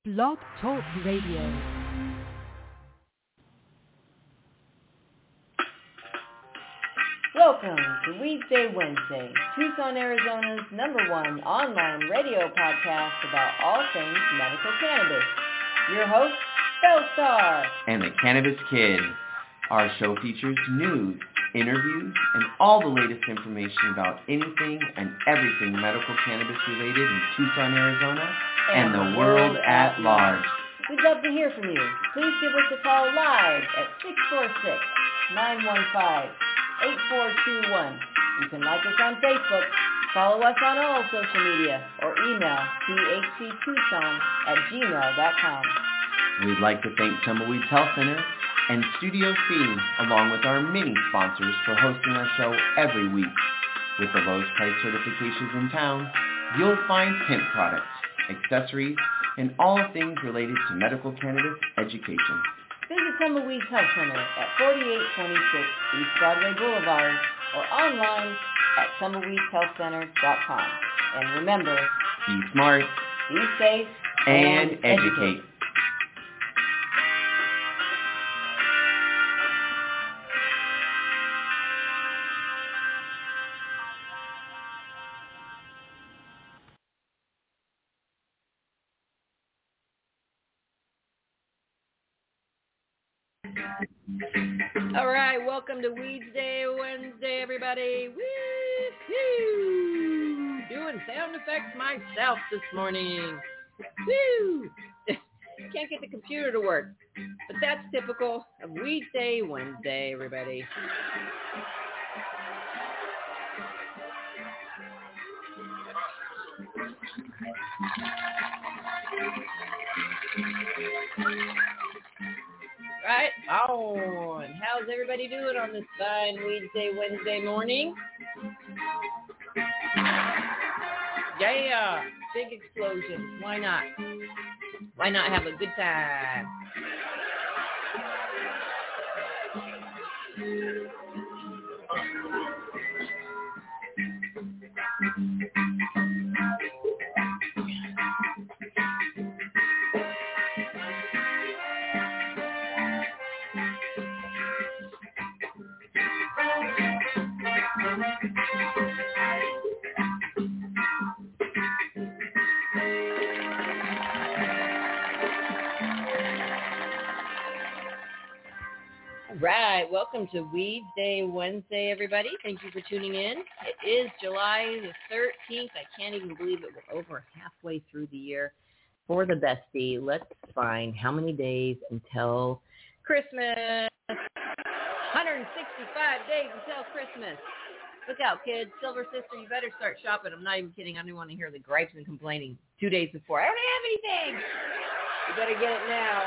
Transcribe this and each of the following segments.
Blog Talk Radio. Welcome to Weedsday Wednesday, Tucson, Arizona's #1 online radio podcast about all things medical cannabis. Your host, Bellstar. And the Cannabis Kid. Our show features news, interviews, and all the latest information about anything and everything medical cannabis related in Tucson, Arizona, and the world at large. We'd love to hear from you. Please give us a call live at 646-915-8421. You can like us on Facebook, follow us on all social media, or email thctucson@gmail.com. We'd like to thank Tumbleweeds Health Center and Studio C, along with our many sponsors, for hosting our show every week. With the lowest price certifications in town, you'll find hemp products, accessories, and all things related to medical cannabis education. Visit Tumbleweeds Health Center at 4826 East Broadway Boulevard or online at tumbleweedshealthcenter.com. And remember, be smart, be safe, and educate. All right, welcome to Weedsday Wednesday, everybody. Woo-hoo! Doing sound effects myself this morning. Woo! Can't get the computer to work, but that's typical of Weedsday Wednesday, everybody. Right on. How's everybody doing on this fine Weedsday Wednesday morning? Yeah, big explosion. Why not? Why not have a good time? Right, welcome to Weedsday Wednesday, everybody. Thank you for tuning in. It is July the 13th. I can't even believe it. We're over halfway through the year for the bestie. Let's find how many days until Christmas. 165 days until Christmas. Look out, kids. Silver Sister, you better start shopping. I'm not even kidding. I don't want to hear the gripes and complaining 2 days before. I don't have anything. You better get it now.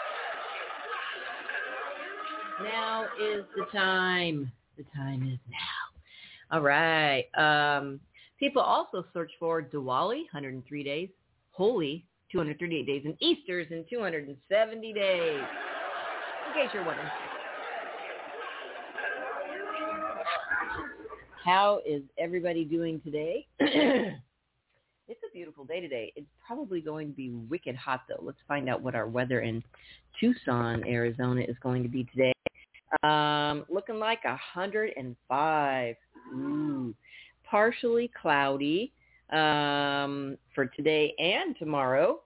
Now is the time. The time is now. All right. People also search for Diwali, 103 days, Holi, 238 days, and Easter's in 270 days. In case you're wondering. How is everybody doing today? It's a beautiful day today. It's probably going to be wicked hot, though. Let's find out what our weather in Tucson, Arizona is going to be today. Looking like 105. Ooh. Partially cloudy for today and tomorrow.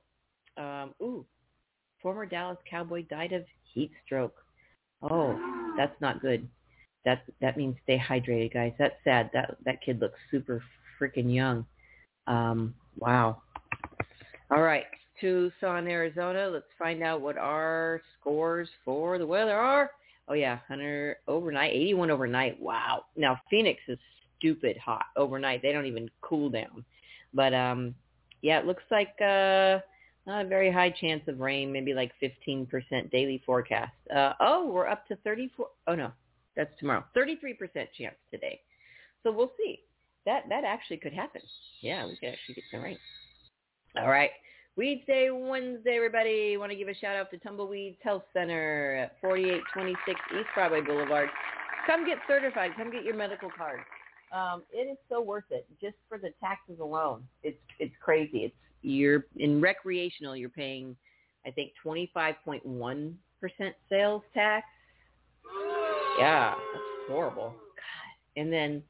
Former Dallas Cowboy died of heat stroke. Oh, that's not good. That means stay hydrated, guys. That's sad. That kid looks super freaking young. Wow. All right. Tucson, Arizona. Let's find out what our scores for the weather are. Oh, yeah, 100 overnight, 81 overnight. Wow. Now, Phoenix is stupid hot overnight. They don't even cool down. But, yeah, it looks like not a very high chance of rain, maybe like 15% daily forecast. We're up to 34. Oh, no, that's tomorrow. 33% chance today. So we'll see. That actually could happen. Yeah, we could actually get some rain. All right. Weedsday Wednesday, everybody. Want to give a shout-out to Tumbleweeds Health Center at 4826 East Broadway Boulevard. Come get certified. Come get your medical card. It is so worth it just for the taxes alone. It's crazy. It's you're in recreational, you're paying, I think, 25.1% sales tax. Yeah, that's horrible. God. And then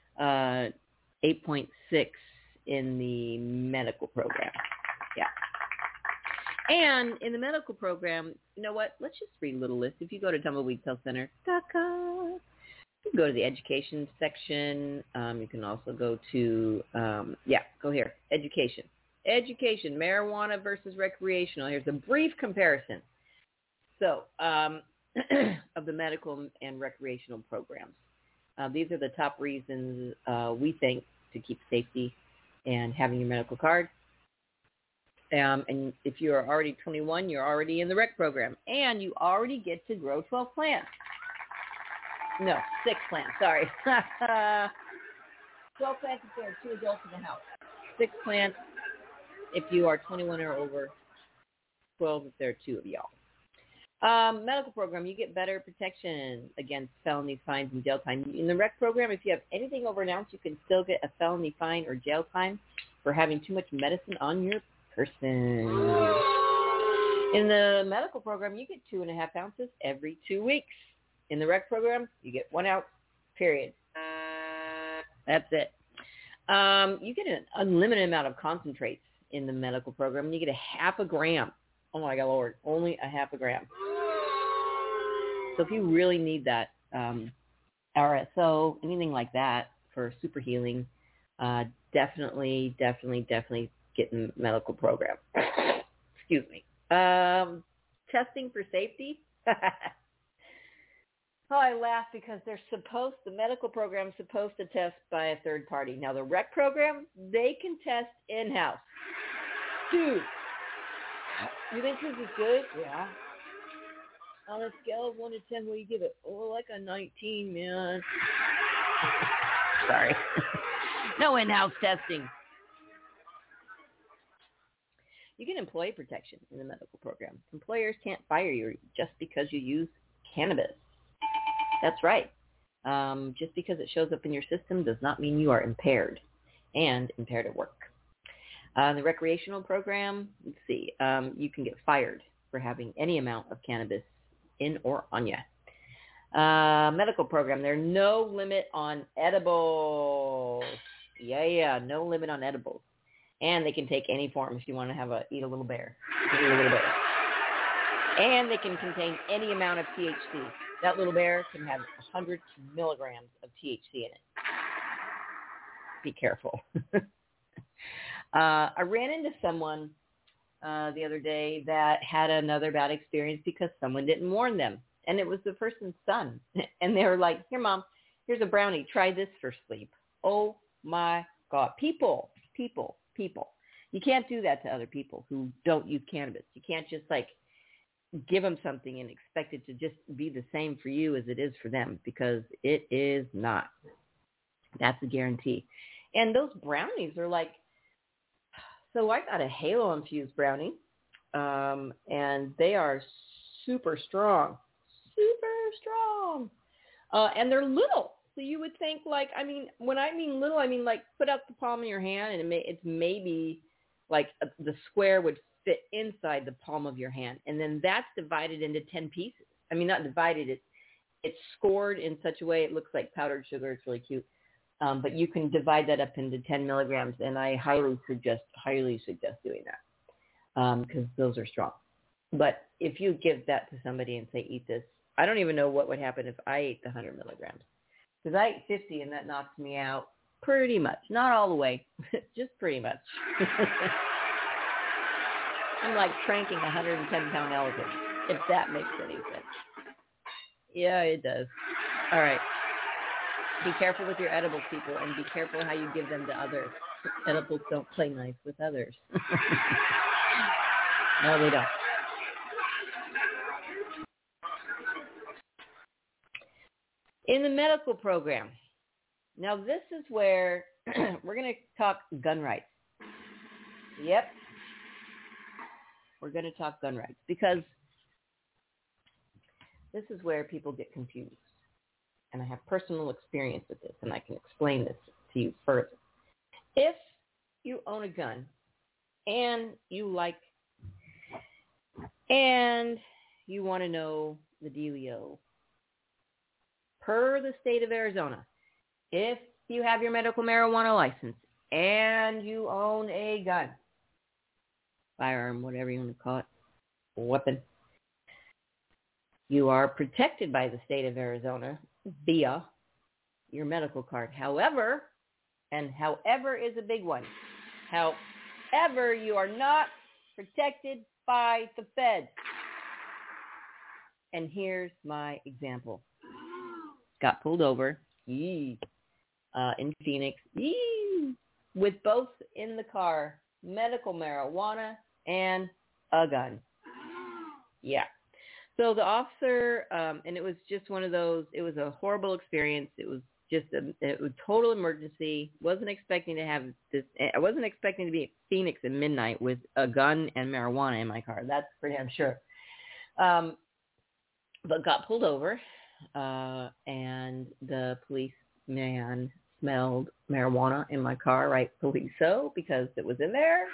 8.6 in the medical program. Yeah. And in the medical program, you know what? Let's just read a little list. If you go to tumbleweedhealthcenter.com, you can go to the education section. You can also go to, go here, education. Education, marijuana versus recreational. Here's a brief comparison. So, of the medical and recreational programs. These are the top reasons we think to keep safety and having your medical card. And if you are already 21, you're already in the rec program. And you already get to grow 12 plants. No, 6 plants, sorry. 12 plants if there are 2 adults in the house. 6 plants if you are 21 or over. 12 if there are 2 of y'all. Medical program, you get better protection against felony fines and jail time. In the rec program, if you have anything over an ounce, you can still get a felony fine or jail time for having too much medicine on your person. In the medical program, you get 2.5 ounces every 2 weeks. In the rec program, you get 1 ounce, period. That's it. You get an unlimited amount of concentrates in the medical program. You get 0.5 gram. Oh my God, Lord, only 0.5 gram. So if you really need that RSO, anything like that for super healing, definitely get in the medical program. Excuse me. Testing for safety. Oh, I laugh because the medical program is supposed to test by a third party. Now the rec program, they can test in-house. Dude, you think this is good? Yeah. On a scale of 1 to 10, what do you give it? Oh, like a 19, man. Sorry. No in-house testing. You get employee protection in the medical program. Employers can't fire you just because you use cannabis. That's right. Just because it shows up in your system does not mean you are impaired and impaired at work. The recreational program, let's see, you can get fired for having any amount of cannabis in or on you. Medical program, there's no limit on edibles. Yeah, no limit on edibles. And they can take any form if you want to eat a little bear. Eat a little bear. And they can contain any amount of THC. That little bear can have 100 milligrams of THC in it. Be careful. I ran into someone the other day that had another bad experience because someone didn't warn them. And it was the person's son. And they were like, here, Mom, here's a brownie. Try this for sleep. Oh, my God. People. You can't do that to other people who don't use cannabis. You can't just give them something and expect it to just be the same for you as it is for them, because it is not. That's a guarantee. And those brownies are so I got a halo-infused brownie, and they are super strong. And they're little. So you would think when I mean little, I mean put out the palm of your hand, and it's maybe the square would fit inside the palm of your hand. And then that's divided into 10 pieces. I mean, not divided. It's scored in such a way it looks like powdered sugar. It's really cute. But you can divide that up into 10 milligrams, and I highly suggest doing that because those are strong. But if you give that to somebody and say, eat this, I don't even know what would happen if I ate the 100 milligrams. Because I ate 50, and that knocks me out pretty much. Not all the way, just pretty much. I'm like cranking a 110-pound elephant, if that makes any sense. Yeah, it does. All right. Be careful with your edibles, people, and be careful how you give them to others. Edibles don't play nice with others. No, they don't. In the medical program, now this is where we're going to talk gun rights. Yep. We're going to talk gun rights because this is where people get confused. And I have personal experience with this, and I can explain this to you further. If you own a gun and you want to know the dealio. Per the state of Arizona, if you have your medical marijuana license and you own a gun, firearm, whatever you want to call it, weapon, you are protected by the state of Arizona via your medical card. However, and however is a big one, however, you are not protected by the feds. And here's my example. Got pulled over in Phoenix with both in the car, medical marijuana and a gun. Yeah. So the officer, and it was just one of those, it was a horrible experience. It was just a total emergency. Wasn't expecting to have this. I wasn't expecting to be at Phoenix at midnight with a gun and marijuana in my car. That's for damn sure. But got pulled over, and the policeman smelled marijuana in my car, rightfully so, because it was in there.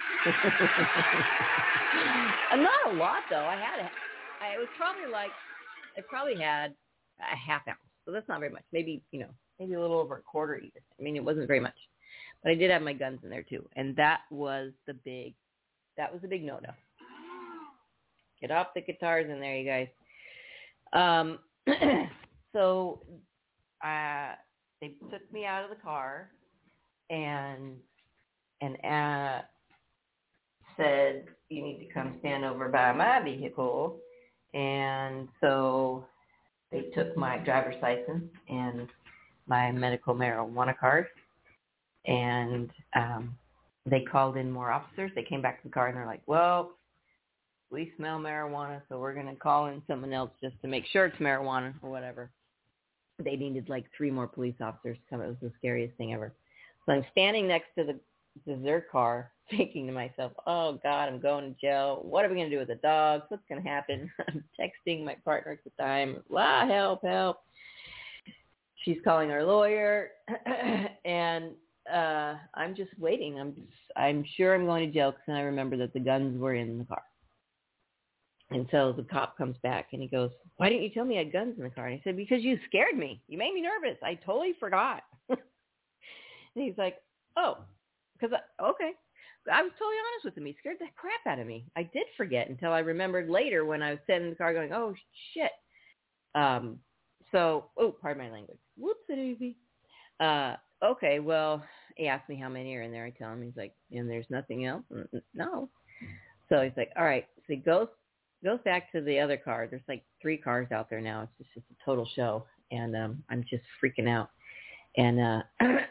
Not a lot, though. It was probably I probably had a half ounce, so that's not very much. Maybe a little over a quarter even. I mean, it wasn't very much, but I did have my guns in there too, and that was the big no-no. Get off the guitars in there, you guys. So they took me out of the car and said, you need to come stand over by my vehicle. And so they took my driver's license and my medical marijuana card, and they called in more officers. They came back to the car and they're like, well, we smell marijuana, so we're going to call in someone else just to make sure it's marijuana or whatever. They needed 3 more police officers to come. It was the scariest thing ever. So I'm standing next to their car thinking to myself, oh, God, I'm going to jail. What are we going to do with the dogs? What's going to happen? I'm texting my partner at the time. Help. She's calling her lawyer, and I'm just waiting. I'm sure I'm going to jail because then I remember that the guns were in the car. And so the cop comes back and he goes, why didn't you tell me I had guns in the car? And I said, because you scared me. You made me nervous. I totally forgot. And he's like, oh, okay. I was totally honest with him. He scared the crap out of me. I did forget until I remembered later when I was sitting in the car going, oh, shit. Pardon my language. Whoopsie-daisy. Okay, well, he asked me how many are in there. I tell him. He's like, and there's nothing else? No. So he's like, all right. So he goes back to the other car. There's 3 cars out there now. It's just a total show. And I'm just freaking out. And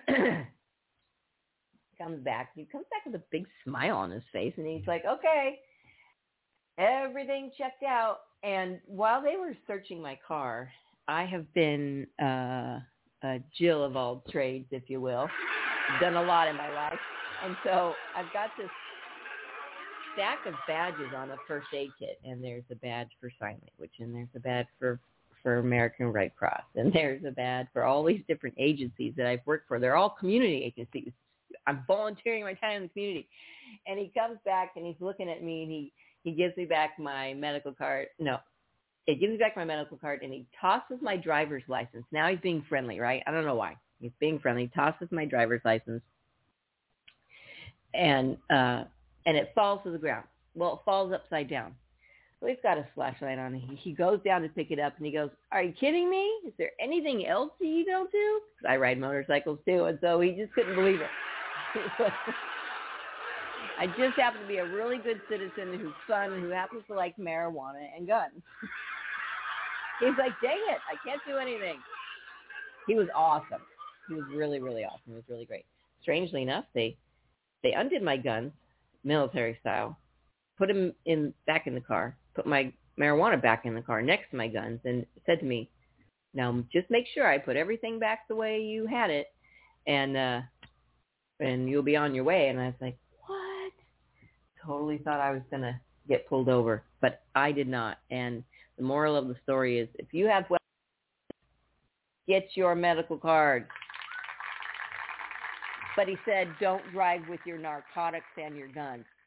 comes back. He comes back with a big smile on his face. And he's like, okay, everything checked out. And while they were searching my car, I have been a Jill of all trades, if you will. Done a lot in my life. And so I've got this stack of badges on a first aid kit, and there's a badge for sign language, and there's a badge for American Red Cross, and there's a badge for all these different agencies that I've worked for. They're all community agencies. I'm volunteering my time in the community. And he comes back and he's looking at me, and he gives me back my medical card. No, he gives me back my medical card, and he tosses my driver's license. Now he's being friendly, right? I don't know why. He's being friendly. He tosses my driver's license, and it falls to the ground. Well, it falls upside down. So he's got his flashlight on. He goes down to pick it up, and he goes, are you kidding me? Is there anything else you don't do? Because I ride motorcycles, too, and so he just couldn't believe it. I just happen to be a really good citizen who's fun and who happens to like marijuana and guns. He's like, dang it, I can't do anything. He was awesome. He was really, really awesome. It was really great. Strangely enough, they undid my guns, military style, put them back in the car, put my marijuana back in the car next to my guns, and said to me, now just make sure I put everything back the way you had it, and you'll be on your way. And I was like, what? Totally thought I was going to get pulled over, but I did not. And the moral of the story is, if you have weapons, get your medical card. But he said, don't drive with your narcotics and your guns.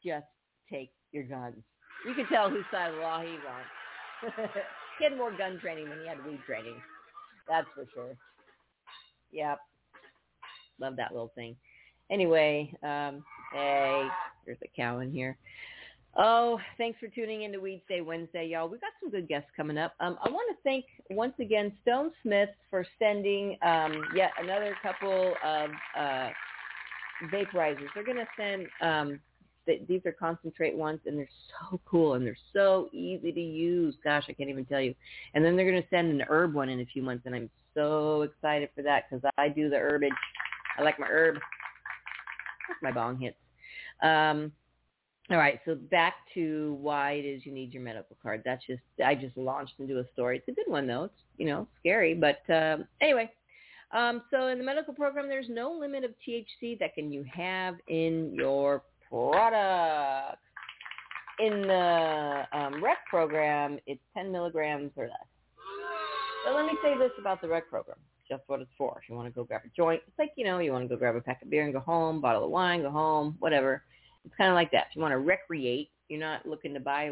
just take your guns. You can tell whose side of the law he's on. He had more gun training than he had weed training. That's for sure. Yep. Love that little thing. Anyway, hey, there's a cow in here. Oh, thanks for tuning in to Weedsday Wednesday, y'all. We've got some good guests coming up. I want to thank, once again, Stone Smith for sending yet another couple of vaporizers. They're going to send, these are concentrate ones, and they're so cool, and they're so easy to use. Gosh, I can't even tell you. And then they're going to send an herb one in a few months, and I'm so excited for that because I do the herbage. I like my herb. That's my bong hits. All right, so back to why it is you need your medical card. I just launched into a story. It's a good one, though. It's, scary. But anyway, so in the medical program, there's no limit of THC that you have in your product. In the rec program, it's 10 milligrams or less. So let me say this about the rec program. Just what it's for. If you want to go grab a joint, it's like, you want to go grab a pack of beer and go home, bottle of wine, go home, whatever. It's kind of like that. If you want to recreate, you're not looking to buy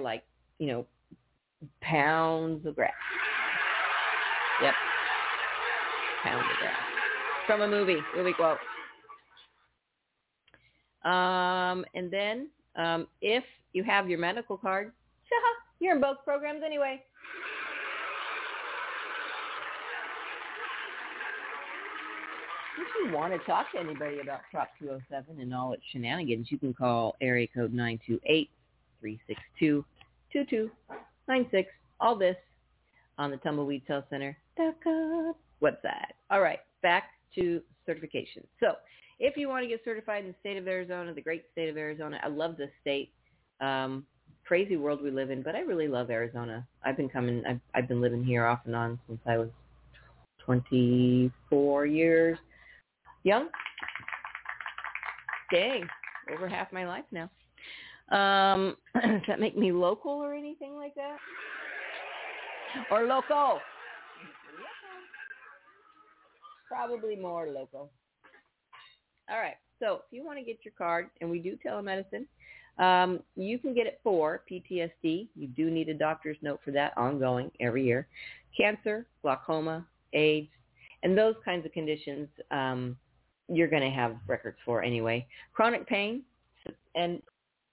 pounds of grass. Yep. Pounds of grass. From a movie quote. And then if you have your medical card, you're in both programs anyway. If you want to talk to anybody about Prop 207 and all its shenanigans, you can call area code 928-362-2296. All this on the TumbleweedsHealthCenter.com website. All right, back to certification. So if you want to get certified in the state of Arizona, the great state of Arizona, I love this state. Crazy world we live in, but I really love Arizona. I've been living here off and on since I was 24 years. Young? Dang, over half my life now. Does that make me local or anything like that? Or local? Probably more local. All right, so if you want to get your card, and we do telemedicine, you can get it for PTSD. You do need a doctor's note for that, ongoing, every year. Cancer, glaucoma, AIDS, and those kinds of conditions you're going to have records for anyway. Chronic pain and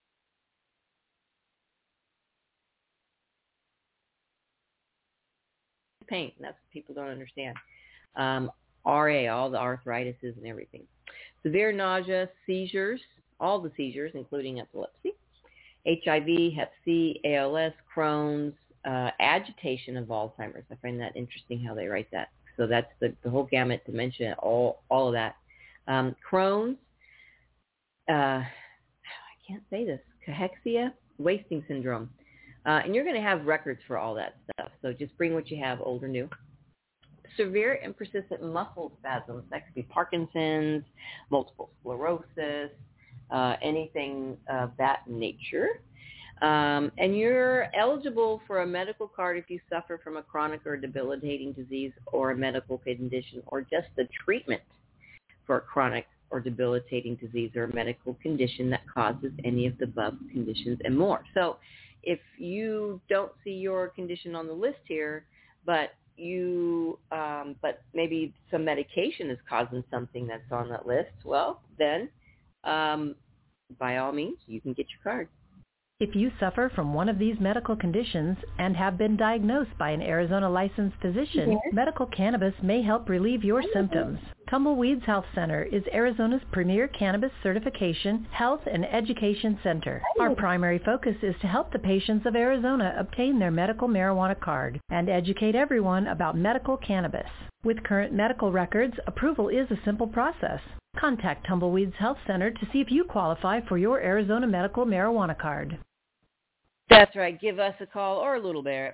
pain. That's what people don't understand. RA, all the arthritises and everything. Severe nausea, seizures, all the seizures, including epilepsy. HIV, Hep C, ALS, Crohn's, agitation of Alzheimer's. I find that interesting how they write that. So that's the whole gamut, dementia, all of that. Crohn's, I can't say this, cachexia, wasting syndrome. And you're going to have records for all that stuff. So just bring what you have, old or new. Severe and persistent muscle spasms. That could be Parkinson's, multiple sclerosis, anything of that nature. And you're eligible for a medical card if you suffer from a chronic or debilitating disease or a medical condition or just the treatment for a chronic or debilitating disease or a medical condition that causes any of the above conditions and more. So if you don't see your condition on the list here, but but maybe some medication is causing something that's on that list, well, then by all means, you can get your card. If you suffer from one of these medical conditions and have been diagnosed by an Arizona licensed physician, medical cannabis may help relieve your symptoms. Tumbleweeds Health Center is Arizona's premier cannabis certification, health, and education center. Our primary focus is to help the patients of Arizona obtain their medical marijuana card and educate everyone about medical cannabis. With current medical records, approval is a simple process. Contact Tumbleweeds Health Center to see if you qualify for your Arizona medical marijuana card. That's right. Give us a call or a Little Bear at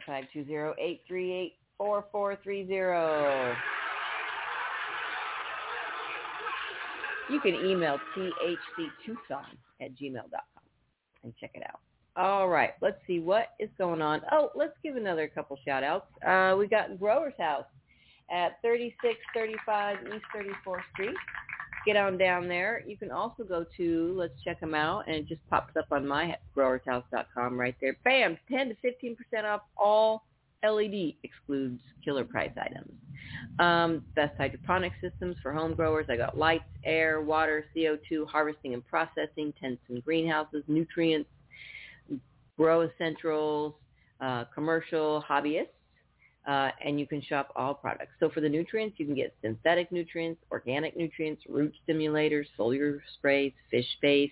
520-838-4430. You can email thctucson@gmail.com and check it out. All right. Let's see what is going on. Oh, let's give another couple shout-outs. We got Grower's House at 3635 East 34th Street. get on down there. You can also go to, let's check them out, and it just pops up on my growershouse.com right there. Bam, 10 to 15% off all LED, excludes killer price items. Best hydroponic systems for home growers. I got lights, air, water, CO2, harvesting and processing, tents and greenhouses, nutrients, grow essentials, commercial, hobbyists, and you can shop all products. So for the nutrients, you can get synthetic nutrients, organic nutrients, root stimulators, solar sprays, fish-based,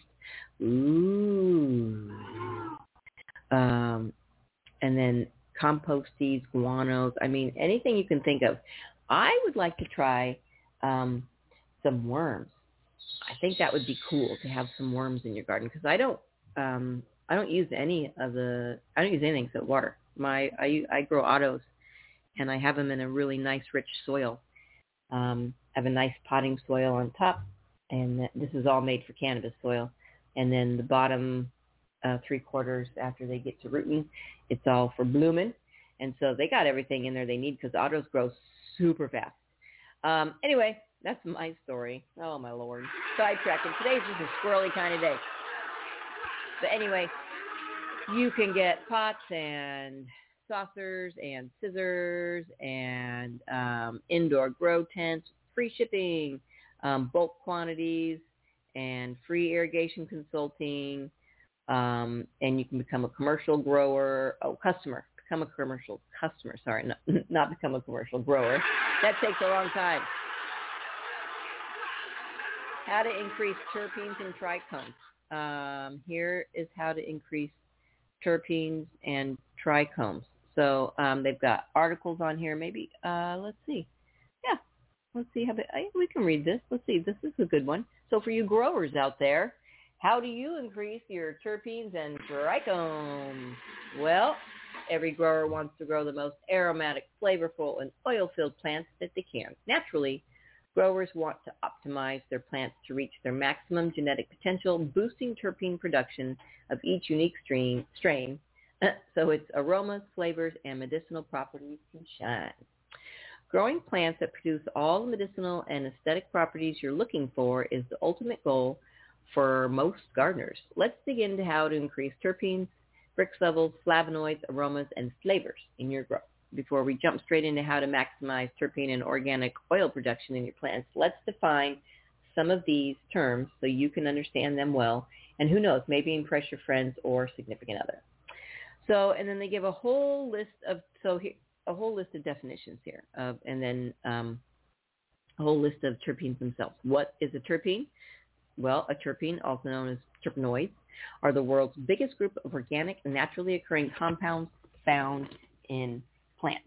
and then compost seeds, guanos. I mean, anything you can think of. I would like to try some worms. I think that would be cool to have some worms in your garden, because I don't use anything except water. I grow autos, and I have them in a really nice, rich soil. I have a nice potting soil on top, and this is all made for cannabis soil. And then the bottom 3/4 after they get to rooting, it's all for blooming. And so they got everything in there they need, because autos grow super fast. Anyway, that's my story. Oh, my Lord. Sidetracking. Today's just a squirrely kind of day. But anyway, you can get pots and saucers and scissors and indoor grow tents, free shipping, bulk quantities, and free irrigation consulting. And you can become a commercial grower. Customer. Become a commercial customer. Sorry, not become a commercial grower. That takes a long time. How to increase terpenes and trichomes. Here is how to increase terpenes and trichomes. So they've got articles on here. Maybe, let's see. Yeah, let's see. We can read this. Let's see. This is a good one. So for you growers out there, how do you increase your terpenes and trichomes? Well, every grower wants to grow the most aromatic, flavorful, and oil-filled plants that they can. Naturally, growers want to optimize their plants to reach their maximum genetic potential, boosting terpene production of each unique strain, so its aromas, flavors, and medicinal properties can shine. Growing plants that produce all the medicinal and aesthetic properties you're looking for is the ultimate goal for most gardeners. Let's dig into how to increase terpenes, Brix levels, flavonoids, aromas, and flavors in your grow. Before we jump straight into how to maximize terpene and organic oil production in your plants, let's define some of these terms so you can understand them well, and who knows, maybe impress your friends or significant other. So, and then they give a whole list of definitions here, and then a whole list of terpenes themselves. What is a terpene? Well, a terpene, also known as terpenoids, are the world's biggest group of organic and naturally occurring compounds found in plants.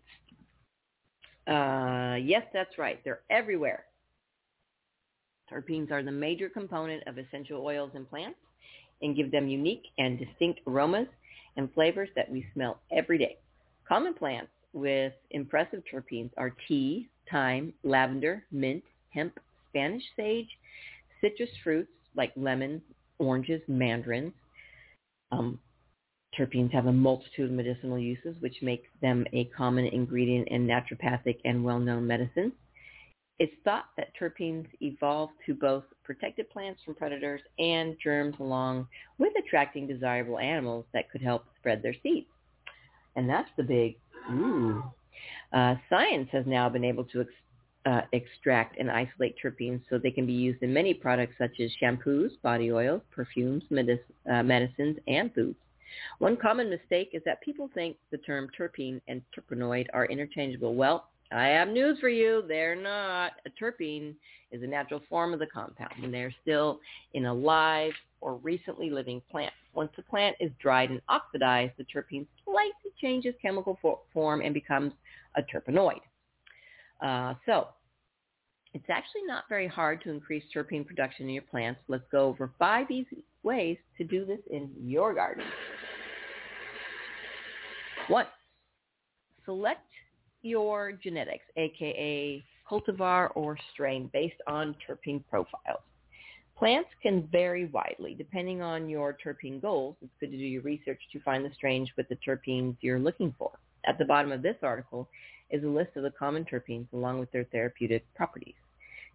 Yes, that's right. They're everywhere. Terpenes are the major component of essential oils in plants and give them unique and distinct aromas and flavors that we smell every day. Common plants with impressive terpenes are tea, thyme, lavender, mint, hemp, Spanish sage, citrus fruits like lemons, oranges, mandarins. Terpenes have a multitude of medicinal uses, which makes them a common ingredient in naturopathic and well-known medicines. It's thought that terpenes evolved to both protect plants from predators and germs, along with attracting desirable animals that could help spread their seeds. And that's the big ooh. Science has now been able to extract and isolate terpenes so they can be used in many products such as shampoos, body oils, perfumes, medicines, and foods. One common mistake is that people think the term terpene and terpenoid are interchangeable. Well, I have news for you. They're not. A terpene is a natural form of the compound, and they're still in a live or recently living plant. Once the plant is dried and oxidized, the terpene slightly changes chemical form and becomes a terpenoid. So it's actually not very hard to increase terpene production in your plants. Let's go over 5 easy ways to do this in your garden. 1, select your genetics, aka cultivar or strain, based on terpene profiles. Plants can vary widely depending on your terpene goals. It's good to do your research to find the strains with the terpenes you're looking for. At the bottom of this article is a list of the common terpenes along with their therapeutic properties.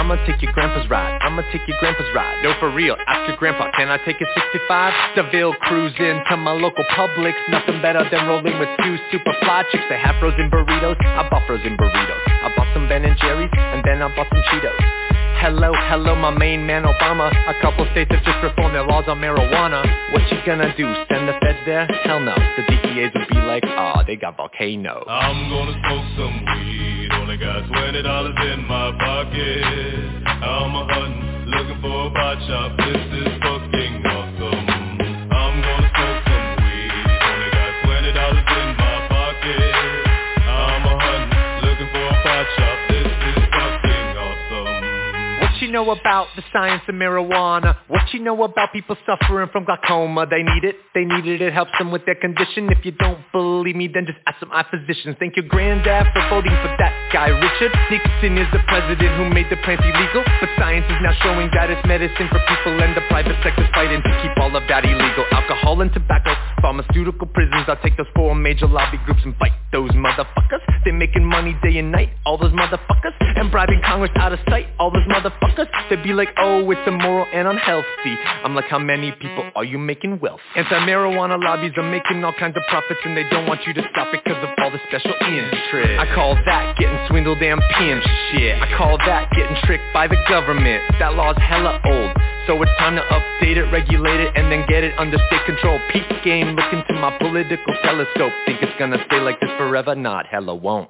I'ma take your grandpa's ride. I'ma take your grandpa's ride. No, for real, ask your grandpa, can I take a 65? Seville cruising to my local Publix. Nothing better than rolling with two super fly chicks. They have frozen burritos. I bought frozen burritos. I bought some Ben and Jerry's, and then I bought some Cheetos. Hello, hello, my main man Obama. A couple states have just reformed their laws on marijuana. What you gonna do, send the feds there? Hell no, the DEAs would be like, aw, they got volcanoes. I'm gonna smoke some weed, only got $20 in my pocket. I'm a hunting, looking for a pot shop, this is fucking awesome. I'm gonna smoke some weed, only got $20 in my pocket. I'm a hunting, looking for a pot shop, this is fucking awesome. What you know about the science of marijuana? What you know about people suffering from glaucoma? They need it, it helps them with their condition. If you don't believe me, then just ask some eye physicians. Thank your granddad for voting for that guy, Richard Nixon is the president who made the plant illegal. But science is now showing that it's medicine for people, and the private sector's fighting to keep all of that illegal. Alcohol and tobacco, pharmaceutical prisons. I'll take those 4 major lobby groups and fight those motherfuckers. They're making money day and night, all those motherfuckers, and bribing Congress out of sight, all those motherfuckers. They'd be like, oh, it's immoral and unhealthy. I'm like, how many people are you making wealthy? Anti-marijuana lobbies are making all kinds of profits, and they don't want you to stop it because of all the special interest. I call that getting swindled and pimp shit. I call that getting tricked by the government. That law's hella old, so it's time to update it, regulate it, and then get it under state control. Peak game, look into my political telescope. Think it's gonna stay like this forever? Not hella won't.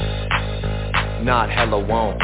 Not hella won't.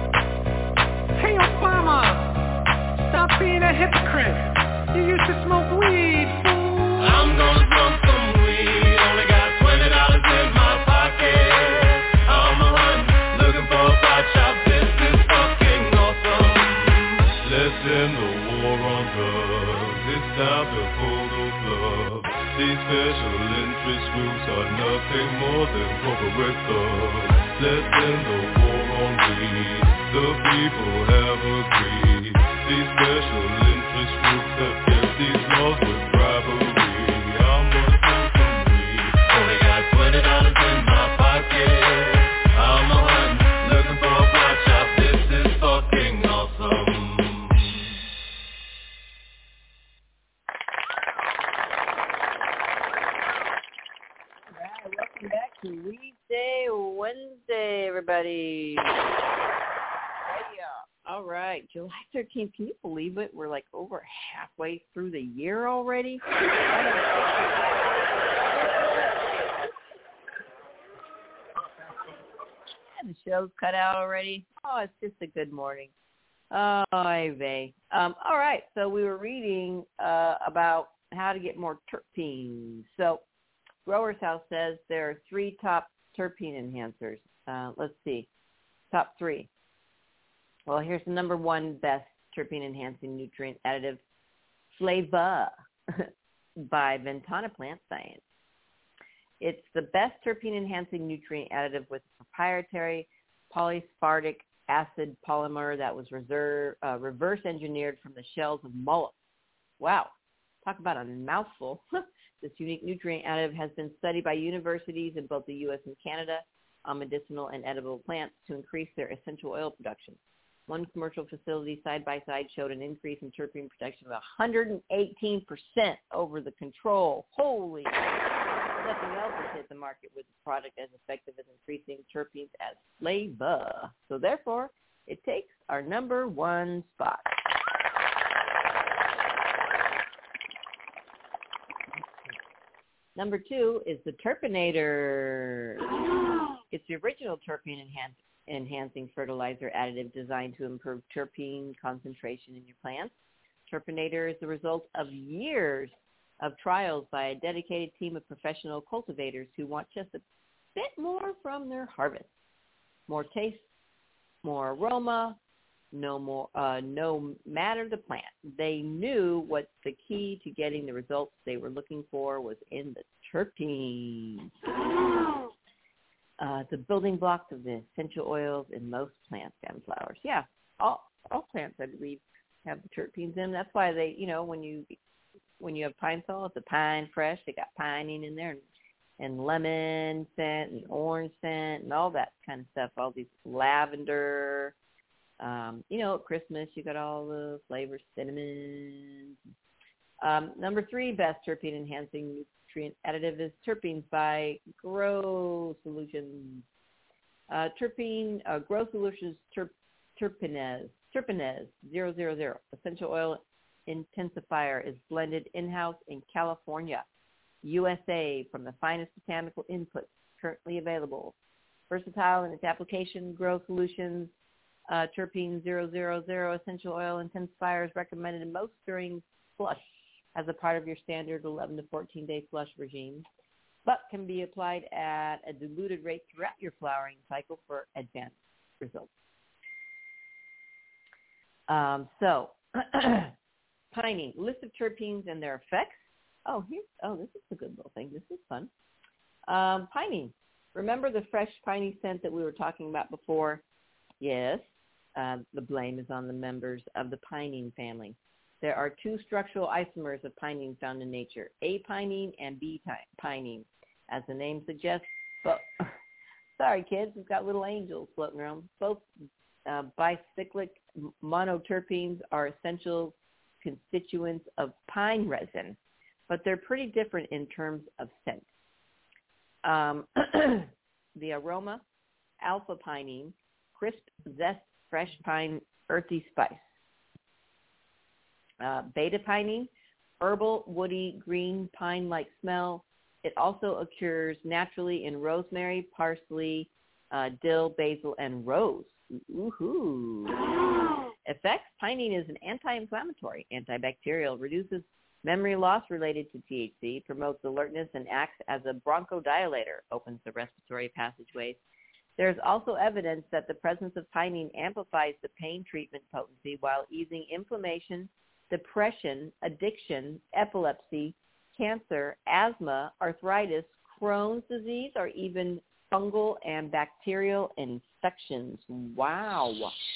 Hey Obama, stop being a hypocrite. You used to smoke weed, fool. I'm gonna smoke some weed, only got $20 in my pocket. I'm a hunting, looking for a pot shop, this is fucking awesome. Let's end the war on drugs, it's time to pull the plug. These special interest groups are nothing more than corporate thugs. Let's end the war on weed, the people have agreed. These special interest groups have kept these laws with bribery. I'm gonna smoke some weed, only got $20 in my pocket. I'm a hunting, looking for a pot shop, this is fucking awesome. Alright, welcome back to Weedsday Wednesday, everybody. All right, July 13th. Can you believe it? We're like over halfway through the year already. And the show's cut out already. Oh, it's just a good morning. Oh, Ivey. All right, so we were reading about how to get more terpenes. So Growers House says there are 3 top terpene enhancers. Let's see. Top 3. Well, here's the number 1 best terpene-enhancing nutrient additive, Flava, by Ventana Plant Science. It's the best terpene-enhancing nutrient additive with proprietary polyaspartic acid polymer that was reverse-engineered from the shells of mollusks. Wow. Talk about a mouthful. This unique nutrient additive has been studied by universities in both the U.S. and Canada on medicinal and edible plants to increase their essential oil production. One commercial facility side-by-side showed an increase in terpene production of 118% over the control. Holy! Nothing else has hit the market with a product as effective as increasing terpenes as Flava. So therefore, it takes our number 1 spot. Number 2 is the Terpinator. It's the original terpene-enhancing fertilizer additive designed to improve terpene concentration in your plants. Terpinator is the result of years of trials by a dedicated team of professional cultivators who want just a bit more from their harvest. More taste, more aroma, no matter the plant. They knew what the key to getting the results they were looking for was in the terpenes. The building blocks of the essential oils in most plants and flowers. Yeah, all plants, I believe, have the terpenes in them. That's why they, when you have pine sol, it's a pine fresh. They got pinene in there and lemon scent and orange scent and all that kind of stuff. All these lavender, At Christmas, you got all the flavors, cinnamon. Number 3 best terpene-enhancing nutrient additive is terpenes by Grow Solutions. Grow Solutions Terpenez 000 essential oil intensifier is blended in-house in California, USA, from the finest botanical inputs currently available. Versatile in its application, Grow Solutions Terpene 000 essential oil intensifier is recommended most during flush as a part of your standard 11 to 14-day flush regime, but can be applied at a diluted rate throughout your flowering cycle for advanced results. Pinene, list of terpenes and their effects. This is a good little thing. This is fun. Pinene. Remember the fresh piney scent that we were talking about before? Yes. The blame is on the members of the pinene family. There are 2 structural isomers of pinene found in nature, A-pinene and B-pinene. As the name suggests, sorry kids, we've got little angels floating around. Both bicyclic monoterpenes are essential constituents of pine resin, but they're pretty different in terms of scent. The aroma, alpha-pinene, crisp zest, fresh pine, earthy spice. Beta-pinene, herbal, woody, green, pine-like smell. It also occurs naturally in rosemary, parsley, dill, basil, and rose. Woohoo! Effects, pinene is an anti-inflammatory, antibacterial, reduces memory loss related to THC, promotes alertness, and acts as a bronchodilator, opens the respiratory passageways. There is also evidence that the presence of pinene amplifies the pain treatment potency while easing inflammation, depression, addiction, epilepsy, cancer, asthma, arthritis, Crohn's disease, or even fungal and bacterial infections. Wow.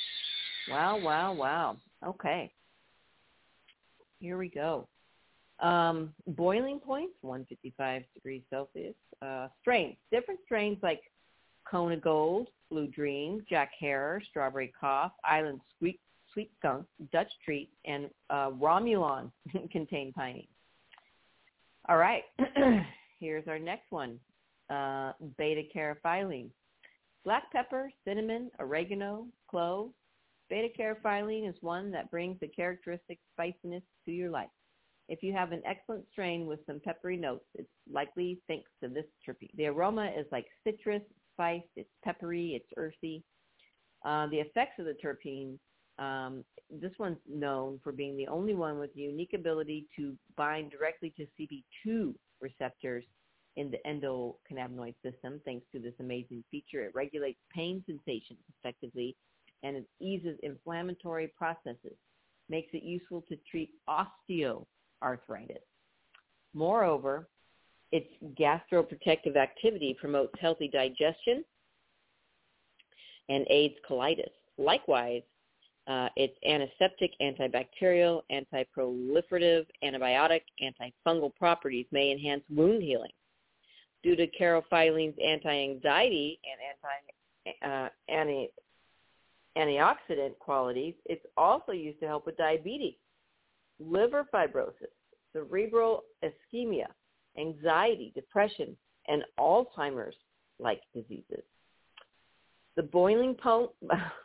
Wow. Okay. Here we go. Boiling points, 155 degrees Celsius. Strains, different strains like Kona Gold, Blue Dream, Jack Herer, Strawberry Cough, Island Sweet Skunk, Dutch Treat, and Romulan contain pinene. All right, here's our next one, beta-carotene. Black pepper, cinnamon, oregano, clove. Beta-carotene is one that brings the characteristic spiciness to your life. If you have an excellent strain with some peppery notes, it's likely thanks to this terpene. The aroma is like citrus, spice, it's peppery, it's earthy. The effects of the terpene, this one's known for being the only one with the unique ability to bind directly to CB2 receptors in the endocannabinoid system. Thanks to this amazing feature, it regulates pain sensations effectively, and it eases inflammatory processes, makes it useful to treat osteoarthritis. Moreover, its gastroprotective activity promotes healthy digestion and aids colitis. Likewise, its antiseptic, antibacterial, antiproliferative, antibiotic, antifungal properties may enhance wound healing. Due to carophylene's anti-anxiety and antioxidant qualities, it's also used to help with diabetes, liver fibrosis, cerebral ischemia, anxiety, depression, and Alzheimer's-like diseases. The boiling points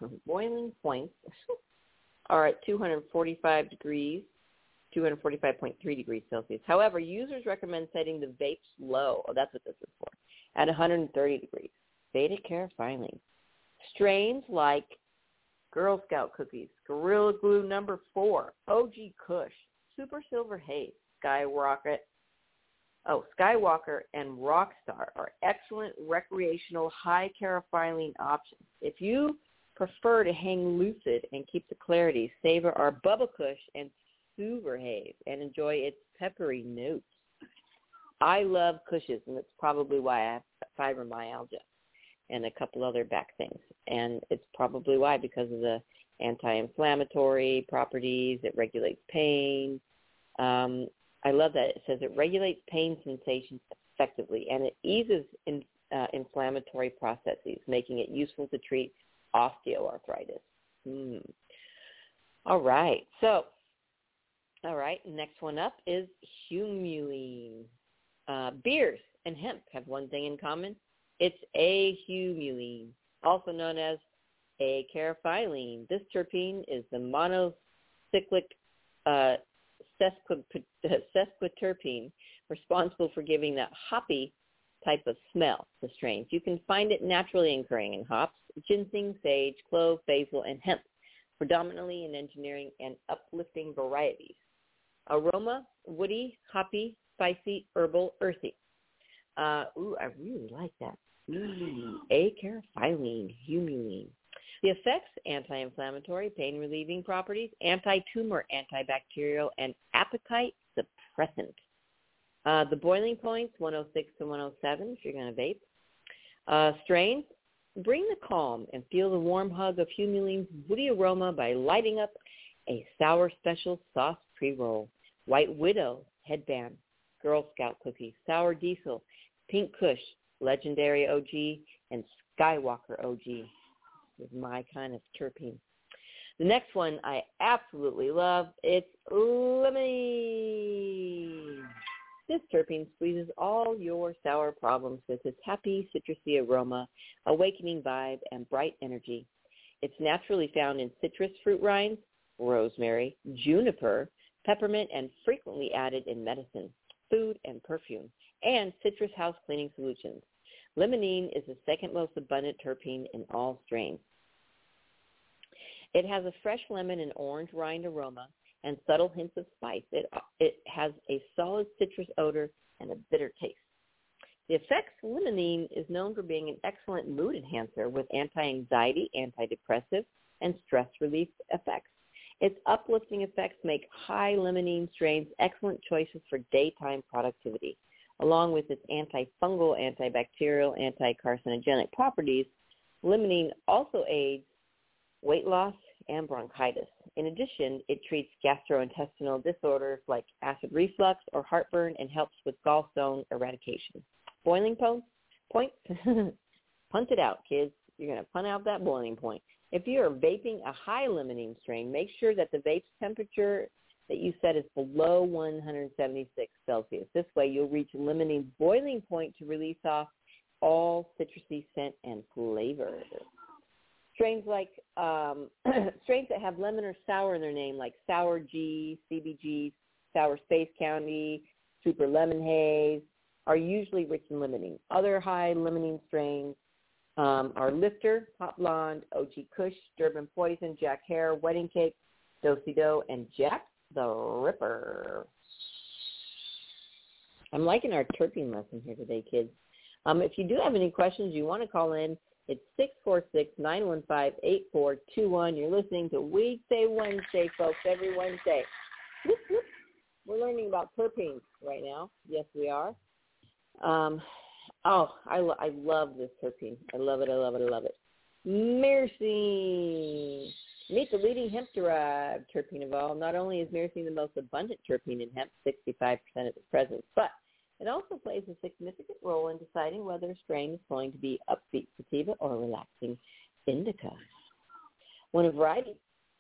are at 245 degrees, 245.3 degrees Celsius. However, users recommend setting the vapes low. Oh, that's what this is for. At 130 degrees. Beta-carotene. Strains like Girl Scout Cookies, Gorilla Glue number 4, OG Kush, Super Silver Haze, Skywalker, and Rockstar are excellent recreational high carotene options. If you prefer to hang lucid and keep the clarity, savor our Bubba Kush and Silver Haze and enjoy its peppery notes. I love Kushes, and it's probably why I have fibromyalgia and a couple other back things. And it's probably why, because of the anti-inflammatory properties, it regulates pain. I love that. It says it regulates pain sensations effectively, and it eases inflammatory processes, making it useful to treat osteoarthritis. All right. So, next one up is humulene. Beers and hemp have one thing in common. It's ahumulene, also known as acaryophyllene. This terpene is the monocyclic sesquiterpene responsible for giving that hoppy type of smell to strains. You can find it naturally occurring in hops, ginseng, sage, clove, basil, and hemp, predominantly in engineering and uplifting varieties. Aroma, woody, hoppy, spicy, herbal, earthy. I really like that. Acaryophyllene, humulene. The effects, anti-inflammatory, pain-relieving properties, anti-tumor, antibacterial, and appetite suppressant. The boiling points, 106 to 107 if you're going to vape. Strains, bring the calm and feel the warm hug of humulene's woody aroma by lighting up a sour special sauce pre-roll. White Widow, headband, Girl Scout cookie, sour diesel, pink kush, legendary OG, and Skywalker OG. This is my kind of terpene. The next one I absolutely love. It's limonene. This terpene squeezes all your sour problems with its happy citrusy aroma, awakening vibe, and bright energy. It's naturally found in citrus fruit rinds, rosemary, juniper, peppermint, and frequently added in medicine, food, and perfume, and citrus house cleaning solutions. Limonene is the second most abundant terpene in all strains. It has a fresh lemon and orange rind aroma and subtle hints of spice. It has a solid citrus odor and a bitter taste. The effects, limonene is known for being an excellent mood enhancer with anti-anxiety, antidepressive, and stress relief effects. Its uplifting effects make high limonene strains excellent choices for daytime productivity. Along with its antifungal, antibacterial, anti-carcinogenic properties, limonene also aids weight loss and bronchitis. In addition, it treats gastrointestinal disorders like acid reflux or heartburn and helps with gallstone eradication. Boiling points? Punt it out, kids. You're going to punt out that boiling point. If you are vaping a high limonene strain, make sure that the vape's temperature that you set is below 176 Celsius. This way you'll reach limonene's boiling point to release off all citrusy scent and flavor. Strains like strains that have lemon or sour in their name, like Sour G, CBG, Sour Space County, Super Lemon Haze, are usually rich in limonene. Other high limonene strains are Lifter, Hot Blonde, OG Kush, Durban Poison, Jack Hare, Wedding Cake, Do-Si-Do, and Jack the Ripper. I'm liking our terpene lesson here today, kids. If you do have any questions, you want to call in, it's 646-915-8421. You're listening to Weedsday Wednesday, folks, every Wednesday. Whoop, whoop. We're learning about terpenes right now. Yes, we are. I love this terpene. I love it. Myrcene. Meet the leading hemp-derived terpene of all. Not only is myrcene the most abundant terpene in hemp, 65% of its presence, but it also plays a significant role in deciding whether a strain is going to be upbeat sativa or relaxing indica. When a variety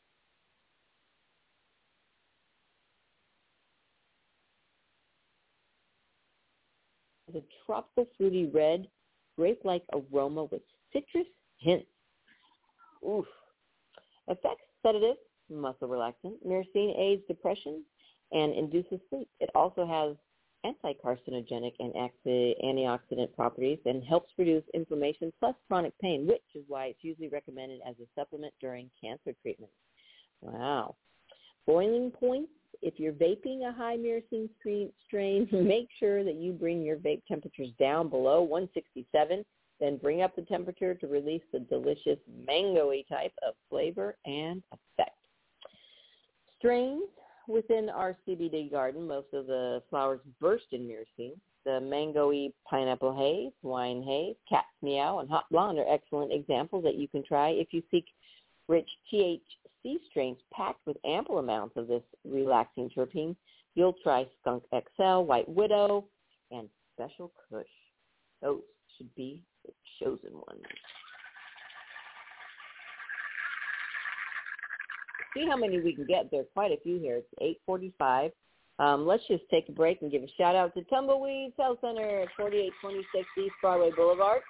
is a tropical fruity red, grape-like aroma with citrus hints. Oof. Effects, sedative, muscle relaxant. Myrcene aids depression and induces sleep. It also has anti-carcinogenic and antioxidant properties and helps reduce inflammation plus chronic pain, which is why it's usually recommended as a supplement during cancer treatment. Wow. Boiling points. If you're vaping a high myrcene strain, make sure that you bring your vape temperatures down below 167. Then bring up the temperature to release the delicious mango-y type of flavor and effect. Strains within our CBD garden, most of the flowers burst in myrcene. The mango-y pineapple haze, wine haze, cat's meow, and hot blonde are excellent examples that you can try if you seek rich THC strains packed with ample amounts of this relaxing terpene. You'll try Skunk XL, White Widow, and Special Kush. Those should be the chosen ones. see how many we can get. There are quite a few here. It's 8:45. Let's just take a break and give a shout-out to Tumbleweeds Health Center at 4826 East Broadway Boulevard.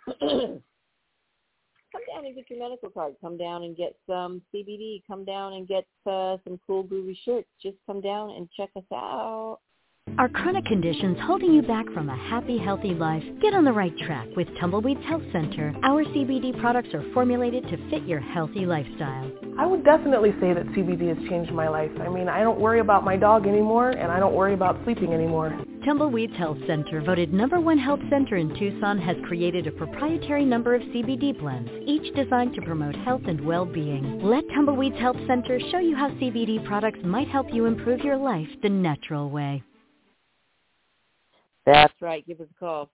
Come down and get your medical card. Come down and get some CBD. Come down and get some cool, groovy shirts. Just come down and check us out. Are chronic conditions holding you back from a happy, healthy life? Get on the right track with Tumbleweeds Health Center. Our CBD products are formulated to fit your healthy lifestyle. I would definitely say that CBD has changed my life. I mean, I don't worry about my dog anymore, and I don't worry about sleeping anymore. Tumbleweeds Health Center, voted #1 health center in Tucson, has created a proprietary number of CBD blends, each designed to promote health and well-being. Let Tumbleweeds Health Center show you how CBD products might help you improve your life the natural way. That's right. Give us a call,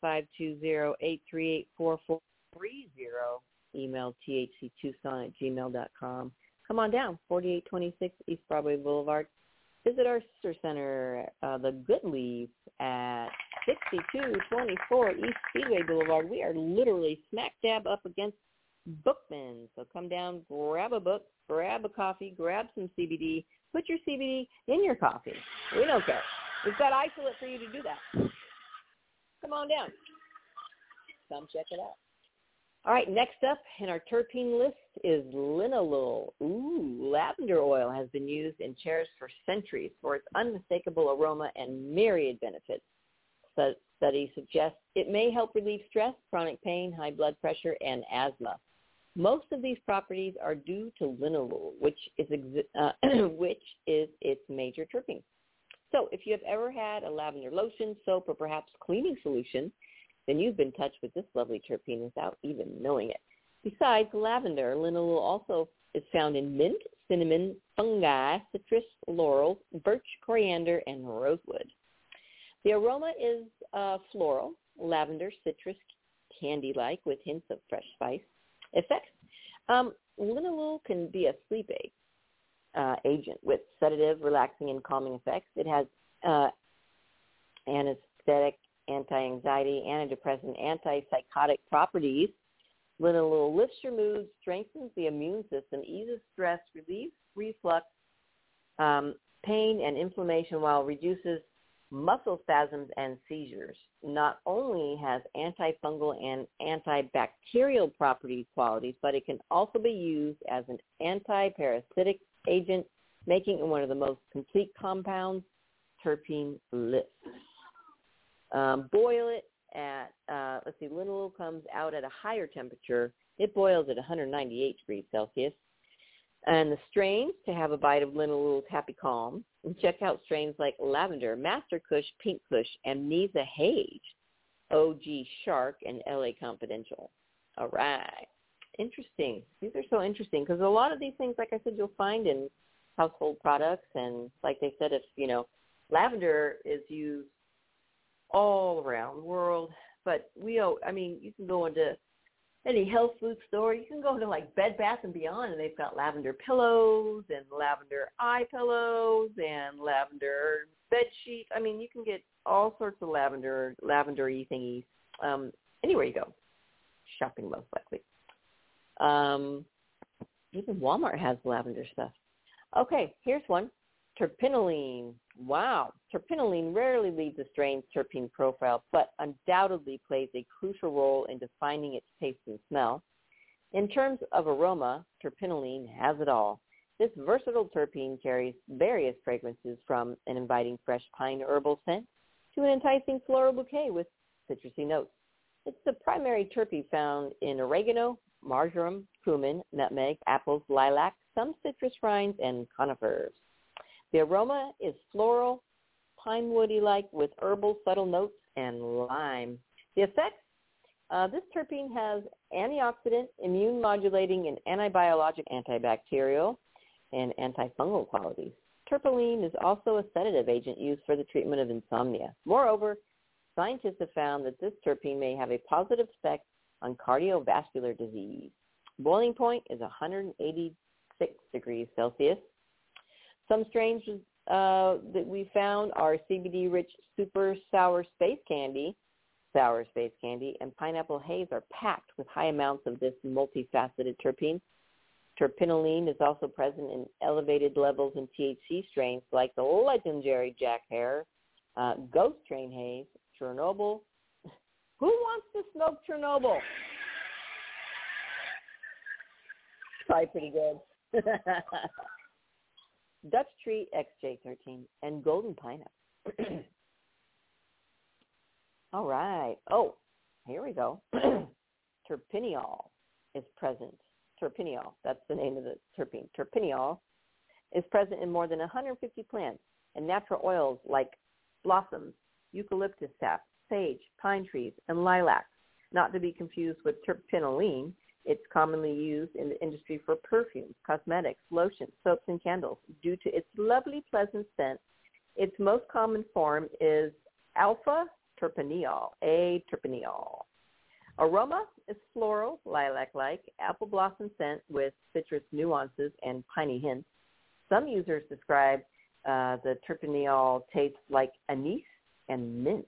520-838-4430. Email thctucson@gmail.com. Come on down, 4826 East Broadway Boulevard. Visit our sister center, the Good Leaf, at 6224 East Speedway Boulevard. We are literally smack dab up against Bookman. So come down, grab a book, grab a coffee, grab some CBD, put your CBD in your coffee. We don't care. We've got isolate for you to do that. Come on down. Come check it out. All right, next up in our terpene list is linalool. Lavender oil has been used and cherished for centuries for its unmistakable aroma and myriad benefits. Studies suggest it may help relieve stress, chronic pain, high blood pressure, and asthma. Most of these properties are due to linalool, which is its major terpene. So if you have ever had a lavender lotion, soap, or perhaps cleaning solution, then you've been touched with this lovely terpene without even knowing it. Besides lavender, linalool also is found in mint, cinnamon, fungi, citrus, laurel, birch, coriander, and rosewood. The aroma is floral, lavender, citrus, candy-like with hints of fresh spice. Effects. Linalool can be a sleep aid agent with sedative, relaxing, and calming effects. It has anesthetic, anti-anxiety, antidepressant, antipsychotic properties. Linalool lifts your mood, strengthens the immune system, eases stress, relieves reflux, pain, and inflammation while reduces muscle spasms and seizures. Not only has antifungal and antibacterial qualities, but it can also be used as an antiparasitic agent, making it one of the most complete compounds terpene lists. Boil it at, linalool comes out at a higher temperature. It boils at 198 degrees Celsius. And the strains to have a bite of linalool's Happy Calm, and check out strains like Lavender, Master Kush, Pink Kush, Amnesia Haze, OG Shark, and LA Confidential. All right. Interesting. These are so interesting because a lot of these things, like I said, you'll find in household products. And like they said, lavender is used all around the world. But you can go into any health food store. You can go to like Bed Bath & Beyond, and they've got lavender pillows and lavender eye pillows and lavender bed sheets. I mean, you can get all sorts of lavender-y thingies anywhere you go. Shopping most likely. Even Walmart has lavender stuff. Okay, here's one. Terpinolene. Wow. Terpinolene rarely leaves a strain's terpene profile, but undoubtedly plays a crucial role in defining its taste and smell. In terms of aroma, terpinolene has it all. This versatile terpene carries various fragrances from an inviting fresh pine herbal scent to an enticing floral bouquet with citrusy notes. It's the primary terpene found in oregano, marjoram, cumin, nutmeg, apples, lilac, some citrus rinds, and conifers. The aroma is floral, pine woody-like with herbal subtle notes and lime. The effects, this terpene has antioxidant, immune-modulating, and antibiologic, antibacterial, and antifungal qualities. Terpinolene is also a sedative agent used for the treatment of insomnia. Moreover, scientists have found that this terpene may have a positive effect on cardiovascular disease. Boiling point is 186 degrees Celsius. Some strains that we found are CBD-rich super sour space candy, and pineapple haze are packed with high amounts of this multifaceted terpene. Terpinolene is also present in elevated levels in THC strains like the legendary Jack Hare, Ghost Train Haze, Chernobyl. Who wants to smoke Chernobyl? Probably pretty good. Dutch Tree XJ13 and Golden Pineapple. All right. Oh, here we go. Terpineol is present. Terpineol, that's the name of the terpene. Terpineol is present in more than 150 plants and natural oils like blossoms, eucalyptus sap, sage, pine trees, and lilac. Not to be confused with terpinolene. It's commonly used in the industry for perfumes, cosmetics, lotions, soaps, and candles. Due to its lovely, pleasant scent, its most common form is alpha-terpineol, A-terpineol. Aroma is floral, lilac-like, apple blossom scent with citrus nuances and piney hints. Some users describe the terpineol tastes like anise and mint.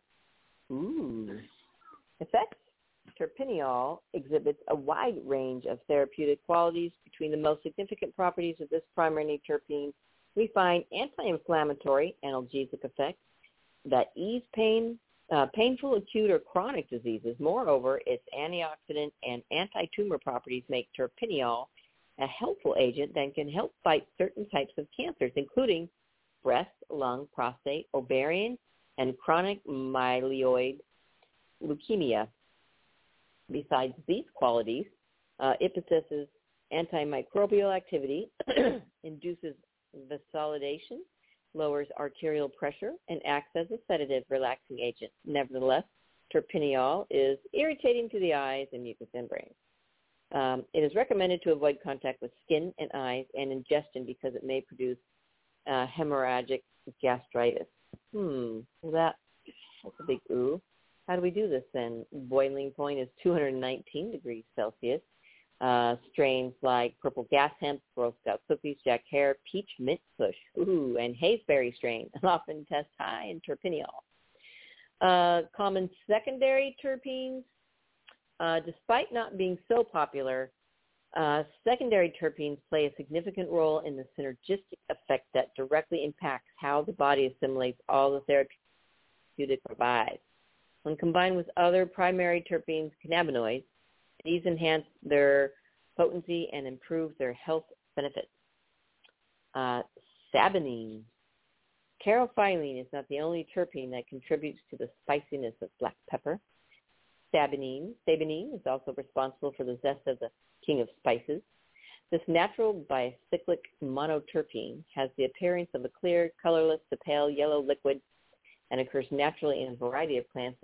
Ooh. Effects? Terpineol exhibits a wide range of therapeutic qualities. Between the most significant properties of this primary terpene, we find anti-inflammatory, analgesic effects that ease pain, painful acute or chronic diseases. Moreover, its antioxidant and anti-tumor properties make terpineol a helpful agent that can help fight certain types of cancers, including breast, lung, prostate, ovarian, and chronic myeloid leukemia. Besides these qualities, it possesses antimicrobial activity, induces vasodilation, lowers arterial pressure, and acts as a sedative relaxing agent. Nevertheless, terpineol is irritating to the eyes and mucous membranes. It is recommended to avoid contact with skin and eyes and ingestion because it may produce hemorrhagic gastritis. That's a big ooh. How do we do this then? Boiling point is 219 degrees Celsius. Strains like Purple Gas Hemp, Girl Scout Cookies, Jack Hare, Peach Mint Kush, and Hazeberry strain often test high in terpineol. Common secondary terpenes, despite not being so popular, secondary terpenes play a significant role in the synergistic effect that directly impacts how the body assimilates all the therapeutic provides. When combined with other primary terpenes, cannabinoids, these enhance their potency and improve their health benefits. Sabanine. Caryophyllene is not the only terpene that contributes to the spiciness of black pepper. Sabanine is also responsible for the zest of the king of spices. This natural bicyclic monoterpene has the appearance of a clear, colorless to pale yellow liquid and occurs naturally in a variety of plants.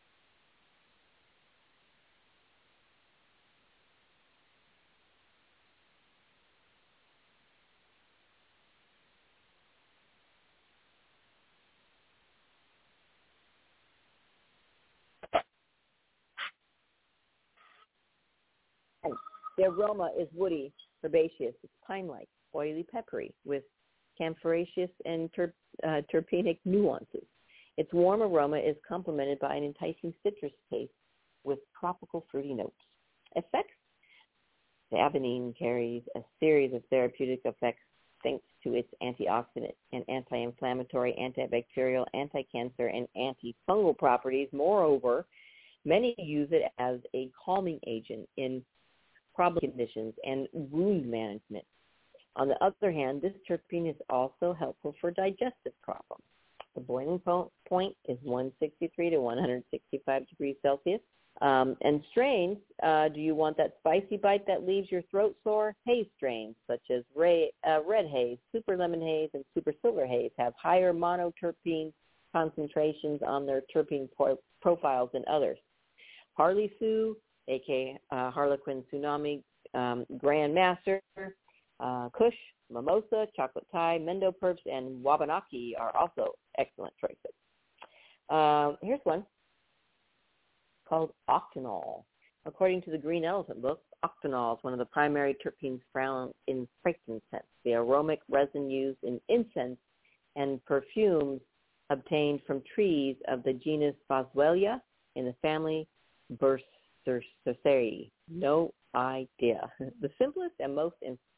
The aroma is woody, herbaceous. It's pine-like, oily, peppery, with camphoraceous and terpenic nuances. Its warm aroma is complemented by an enticing citrus taste with tropical fruity notes. Effects? Sabanine carries a series of therapeutic effects thanks to its antioxidant and anti-inflammatory, antibacterial, anti-cancer, and antifungal properties. Moreover, many use it as a calming agent in problem conditions and wound management. On the other hand, this terpene is also helpful for digestive problems. The boiling point is 163 to 165 degrees Celsius. And strains, do you want that spicy bite that leaves your throat sore? Haze strains such as Red Haze, Super Lemon Haze, and Super Silver Haze have higher monoterpene concentrations on their terpene profiles than others. Harley Sue, a.k.a. Harlequin Tsunami, Grand Master, Kush, Mimosa, Chocolate Thai, Mendo Perps, and Wabanaki are also excellent choices. Here's one called octanol. According to the Green Elephant book, octanol is one of the primary terpenes found in frankincense, the aromatic resin used in incense and perfumes obtained from trees of the genus Boswellia in the family Berseracea. No idea. The simplest and most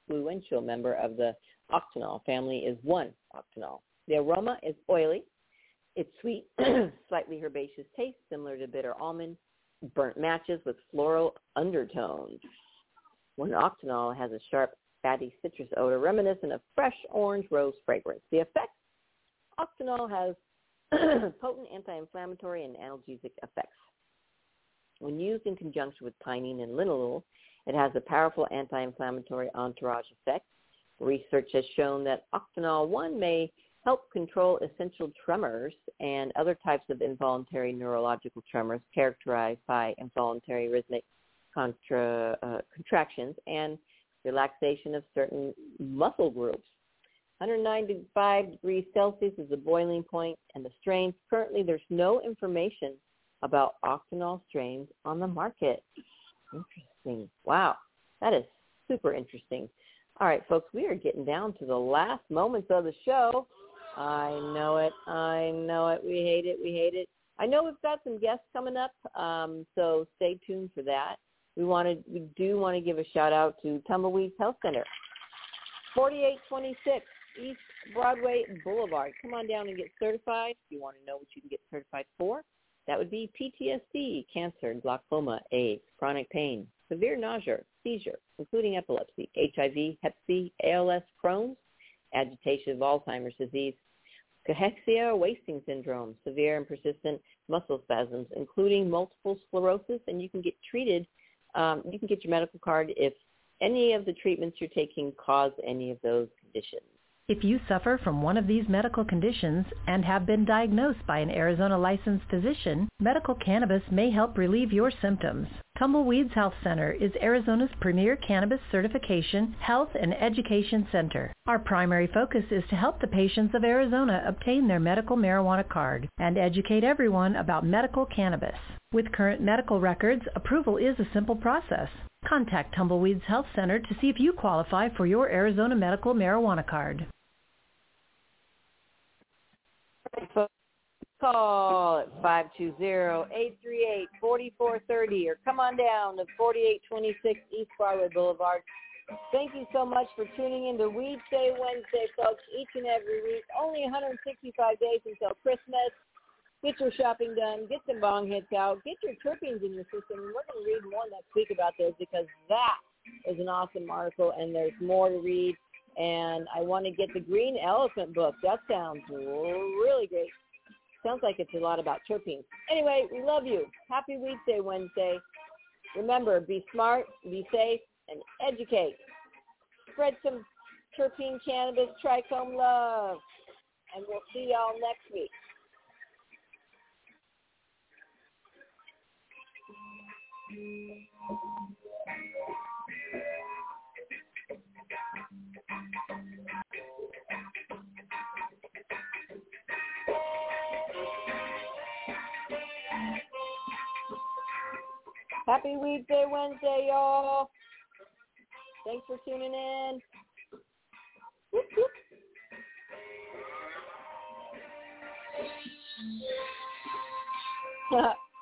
influential member of the octanol family is 1-octanol. The aroma is oily. It's sweet, slightly herbaceous taste, similar to bitter almond, burnt matches with floral undertones. 1-octanol has a sharp, fatty citrus odor reminiscent of fresh orange rose fragrance. The effect? Octanol has potent anti-inflammatory and analgesic effects. When used in conjunction with pinene and linalool, it has a powerful anti-inflammatory entourage effect. Research has shown that Octanol 1 may help control essential tremors and other types of involuntary neurological tremors characterized by involuntary rhythmic contractions and relaxation of certain muscle groups. 195 degrees Celsius is the boiling point, and the strains, currently there's no information about octanol strains on the market. Interesting. Wow, that is super interesting. All right, folks, we are getting down to the last moments of the show. I know it. We hate it. I know we've got some guests coming up, so stay tuned for that. We do want to give a shout out to Tumbleweeds Health Center, 4826 East Broadway Boulevard. Come on down and get certified. If you want to know what you can get certified for, that would be PTSD, cancer, glaucoma, AIDS, chronic pain, severe nausea, seizure, including epilepsy, HIV, Hep C, ALS, Crohn's, agitation of Alzheimer's disease, cachexia or wasting syndrome, severe and persistent muscle spasms, including multiple sclerosis, and you can get treated. You can get your medical card if any of the treatments you're taking cause any of those conditions. If you suffer from one of these medical conditions and have been diagnosed by an Arizona licensed physician, medical cannabis may help relieve your symptoms. Tumbleweeds Health Center is Arizona's premier cannabis certification, health, and education center. Our primary focus is to help the patients of Arizona obtain their medical marijuana card and educate everyone about medical cannabis. With current medical records, approval is a simple process. Contact Tumbleweeds Health Center to see if you qualify for your Arizona medical marijuana card. Call at 520-838-4430 or come on down to 4826 East Broadway Boulevard. Thank you so much for tuning in to Weed Day Wednesday, folks, each and every week. Only 165 days until Christmas. Get your shopping done. Get some bong hits out. Get your terpenes in your system. And we're going to read more next week about this because that is an awesome article, and there's more to read. And I want to get the Green Elephant book. That sounds really great. Sounds like it's a lot about terpenes. Anyway, we love you. Happy Weed Day Wednesday. Remember, be smart, be safe, and educate. Spread some terpene cannabis trichome love. And we'll see y'all next week. Happy Weed Day Wednesday, y'all. Thanks for tuning in. Whoop, whoop.